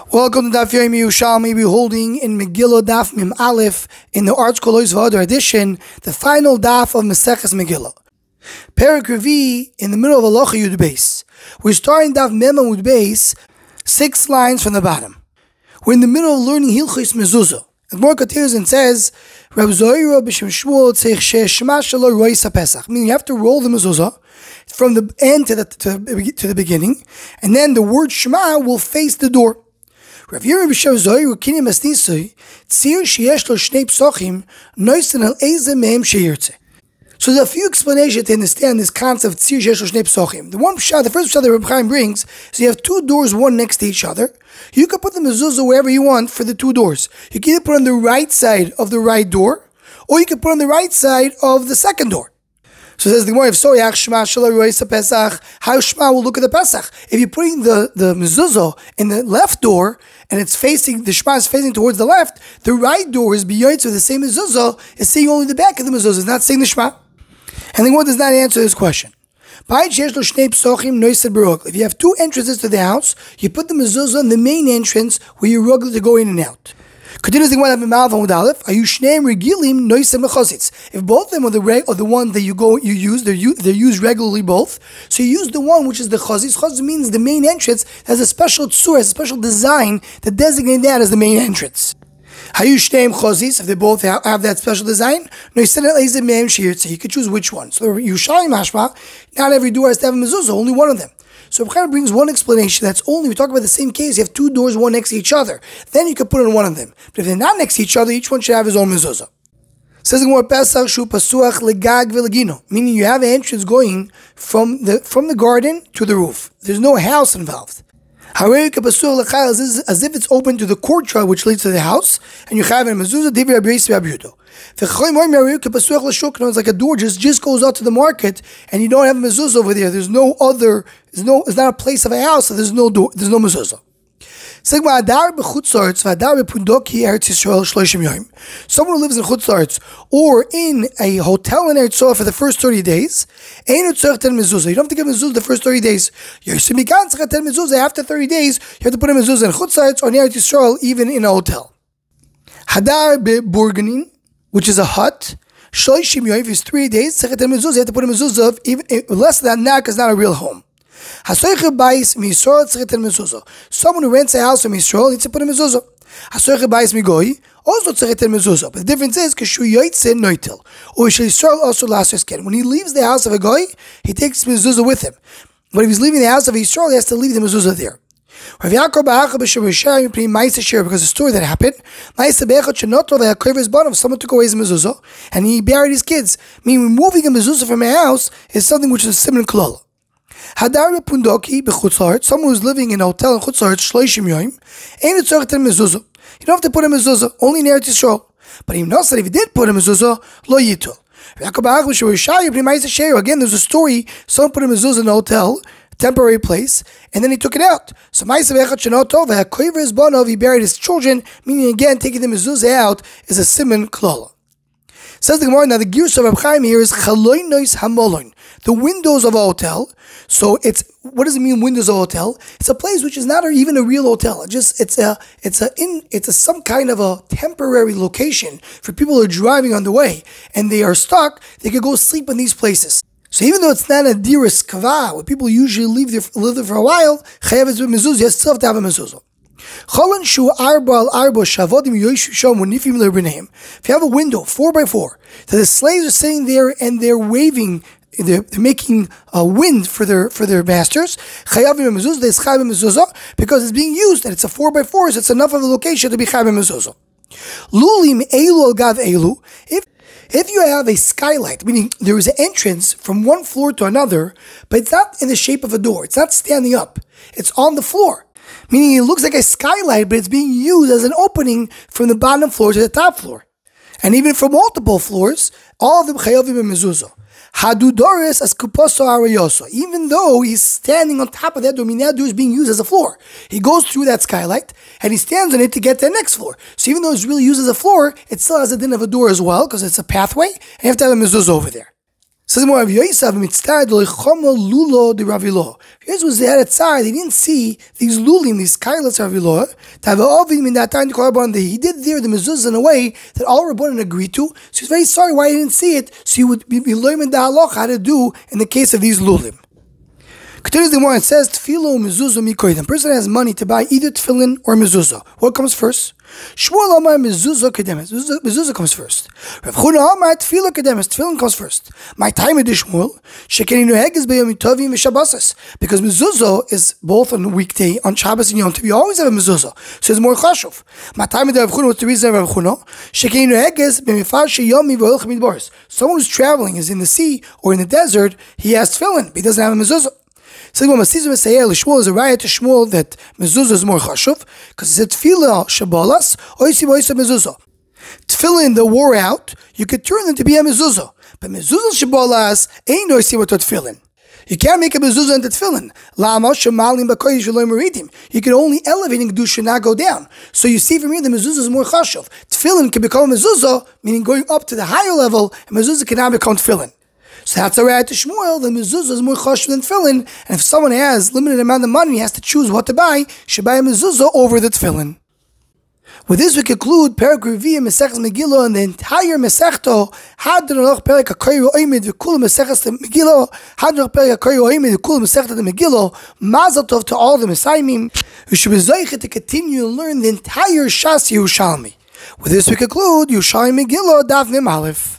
Welcome to Daf Yomi Yerushalmi. We're holding in Megillah Daf Mim Aleph in the Arts Kolois V'Adar edition, the final Daf of Maseches Megillah. Perek Revi in the middle of Halacha Yud Beis. We're starting Daf Mem Amud Beis, 6 lines from the bottom. We're in the middle of learning Hilchos Mezuzah. The Gemara continues and says, Reb Zohar b'Shem Shmuel tzich she'shma shelo rois haPesach. Meaning you have to roll the mezuzah from the end to the beginning, and then the word Shema will face the door. Rav Yirmiyah b'Shem Zohar Kinim Asnisoi tzir sheyesh lo shnei psochim noisen al eze mehem sheyirtze. So there's a few explanations to understand this concept of tzir sheyesh lo shnei psochim. The first pshat that Reb Chaim brings is you have 2 doors, one next to each other. You can put the mezuzah wherever you want for the 2 doors. You can either put it on the right side of the right door, or you can put it on the right side of the second door. So it says the Gemara, if so, Shema Shelo Rois Pesach, how Shema will look at the Pesach? If you're putting the mezuzah in the left door, and it's facing, the Shema is facing towards the left, the right door is beyond, so the same mezuzah is seeing only the back of the mezuzah, it's not seeing the Shema. And the Gemara does not answer this question. If you have 2 entrances to the house, you put the mezuzah in the main entrance where you're regular to go in and out. Continues the Gemara Ma'alef Aleph. If both of them are the one that you use, they're used regularly both. So you use the one which is the chazis. Chazis means the main entrance has a special tzur, has a special design that designates that as the main entrance. If they both have that special design, you can choose which one. So Yerushalmi mashma, not every door has to have a mezuzah, only one of them. So Reb Chaim brings one explanation. That's only, we talk about the same case, you have 2 doors, one next to each other. Then you can put it on one of them. But if they're not next to each other, each one should have his own mezuzah. Says the Gemara, Pesach shu pasuach legag velegino, meaning you have an entrance going from the garden to the roof. There's no house involved. As if it's open to the courtyard which leads to the house, and you have a mezuzah. It's like a door just goes out to the market, and you don't have a mezuzah over there. It's not a place of a house, so there's no door, there's no mezuzah. Someone who lives in Chutzarts or in a hotel in Eretz Yisrael for the first 30 days, you don't have to get mezuzah the first 30 days. After 30 days, you have to put a mezuzah in Chutzarts or in Eretz Yisrael, even in a hotel. Hadar be'burganin, which is a hut, is 3 days. You have to put a mezuzah even less than that because it's not a real home. Someone who rents a house from Yisrael needs to put a mezuzah. Also mezuzah. But the difference is when he leaves the house of a goy, he takes mezuzah with him. But if he's leaving the house of Yisrael, he has to leave the mezuzah there. Because the story that happened, someone took away his mezuzah and he buried his kids. Meaning removing a mezuzah from a house is something which is a similar klala. Hadar pundoki b'chutzart, someone who's living in a hotel in Chutzart, shloishim yoim, ain't it tzorech mezuzah. You don't have to put a mezuzah, only in Eretz Yisrael. But if he did put a mezuzah, lo yitul. Again, there's a story, someone put a mezuzah in a hotel, temporary place, and then he took it out. So he buried his children, meaning again, taking the mezuzah out is a siman klala. Says the Gemara, now the gears of Reb Chaim here is chaloy nois hamolon, the windows of a hotel. So what does it mean, windows of a hotel? It's a place which is not even a real hotel. It's some kind of a temporary location for people who are driving on the way and they are stuck. They could go sleep in these places. So even though it's not a diras kava, where people usually live there for a while, chayav is with mezuzah. You still have to have a mezuzah. If you have a window 4x4 that the slaves are sitting there and they're waving, they're making a wind for their masters, because it's being used and it's a 4x4, so it's enough of a location to be chayav mezuzah. If you have a skylight, meaning there is an entrance from one floor to another, but it's not in the shape of a door, it's not standing up, it's on the floor. Meaning it looks like a skylight, but it's being used as an opening from the bottom floor to the top floor. And even from multiple floors, all of them chayavim and mezuzah. Hadudoris as kuposo arayoso. Even though he's standing on top of that door, that door is being used as a floor. He goes through that skylight, and he stands on it to get to the next floor. So even though it's really used as a floor, it still has a din of a door as well, because it's a pathway, and you have to have a mezuzah over there. Says more of Yosef mitzvah loichama lulo de Ravilo. Here's was they had a tsar. They didn't see these lulim, these kailats of Ravilo. To have ovim in that time to korban. He did there the mezuzah in a way that all Rabbanan agreed to. So he's very sorry why he didn't see it. So he would be learning the halacha how to do in the case of these lulim. Continues the more and says tefillah mezuzah mikoydim. Person has money to buy either tefillin or mezuzah. What comes first? Shmuel Amar mezuzah kedemes. Mezuzah comes first. Rav Chuna Amar tefillah kedemes. Tefillin comes first. My time with Shmuel shekeni noheges b'yom tovim v'shabbos, because mezuzah is both on a weekday, on Shabbos and Yom Tov. You always have a mezuzah, so it's more chashuv. My time with Rav Chuna, what's the reason of Rav Chuna? Shekeni noheges b'mifal sheyomi v'olch midbaros. Someone who's traveling is in the sea or in the desert. He has tefillin, but he doesn't have a mezuzah. So Shmuel is a riot to Shmuel that mezuzah is more chashuv because it said tefillah shabalas oisi oisa mezuzah. Tefillin that wore out, you could turn them to be a mezuzah, but mezuzah shabalas ain't oisi what tefillin. You can't make a mezuzah into tefillin. You can only elevate in kedusha, not go down. So you see from here the mezuzah is more chashuv. Tefillin can become a mezuzah, meaning going up to the higher level, and mezuzah cannot become tefillin. So that's a right to Shmuel. The mezuzah is more chashuv than tefillin, and if someone has limited amount of money, he has to choose what to buy. Should buy a mezuzah over the tefillin. With this, we conclude Perek Revi'ah Mesechus Megillah and the entire Mesechto. Hadron Perek HaKoyer Oimed v'Kula Mesechus Megillah. Hadron Perek HaKoyer Oimed v'Kula Mesechta Megillah. Mazel Tov to all the Mesayimim who should be zoichet to continue and learn the entire Shas Yerushalmi. With this, we conclude Yerushalmi Megillah Daf Mem Aleph.